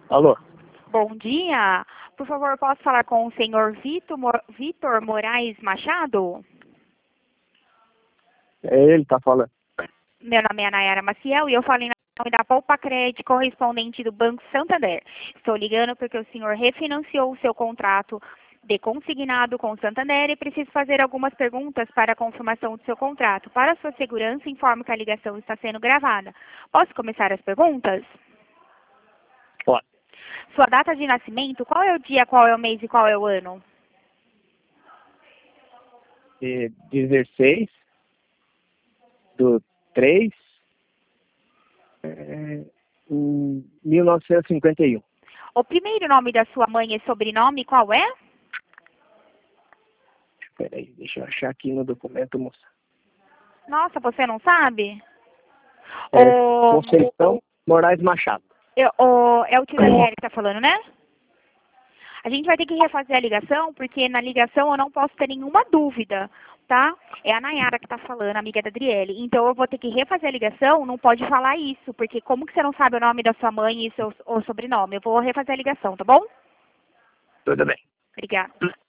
Alô? Bom dia. Por favor, posso falar com o senhor Vitor Moraes Machado? É ele que tá falando. Meu nome é Nayara Maciel e eu falo em nome da Poupa Crédito, correspondente do Banco Santander. Estou ligando porque o senhor refinanciou o seu contrato de consignado com o Santander e preciso fazer algumas perguntas para a confirmação do seu contrato. Para sua segurança, informo que a ligação está sendo gravada. Posso começar as perguntas? Ó, Sua data de nascimento, qual é o dia, qual é o mês e qual é o ano? 16 do 3 em 1951. O primeiro nome da sua mãe e sobrenome, qual é? Peraí, deixa eu achar aqui no documento, moça. Nossa, você não sabe? Conceição Moraes Machado. É o tio Daniel que está falando, né? A gente vai ter que refazer a ligação, porque na ligação eu não posso ter nenhuma dúvida, tá? É a Nayara que está falando, amiga da Adriele. Então eu vou ter que refazer a ligação, não pode falar isso, porque como que você não sabe o nome da sua mãe e o sobrenome? Eu vou refazer a ligação, tá bom? Tudo bem. Obrigada.